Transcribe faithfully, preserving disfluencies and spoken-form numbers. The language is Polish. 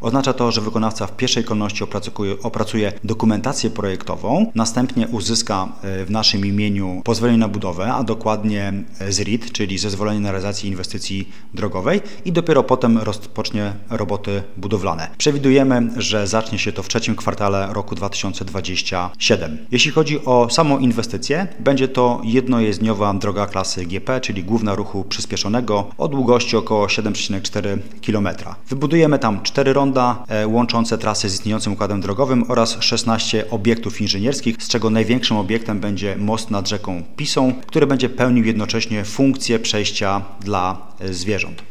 Oznacza to, że wykonawca w pierwszej kolejności opracuje, opracuje dokumentację projektową, następnie uzyska w naszym imieniu pozwolenie na budowę, a dokładnie Z R I D, czyli zezwolenie na realizację inwestycji drogowej i dopiero potem rozpocznie roboty budowlane. Przewidujemy, że zacznie się to w trzecim kwartale roku dwa tysiące dwudziestego siódmego. Jeśli chodzi o samą inwestycję, będzie to jednojezdniowa droga klasy G P, czyli główna ruchu przyspieszonego o długości około siedem przecinek cztery kilometra. Wybudujemy tam cztery ronda e, łączące trasy z istniejącym układem drogowym oraz szesnaście obiektów inżynierskich, z czego największym obiektem będzie most nad rzeką Pisą, który będzie pełnił jednocześnie funkcję przejścia dla e, zwierząt.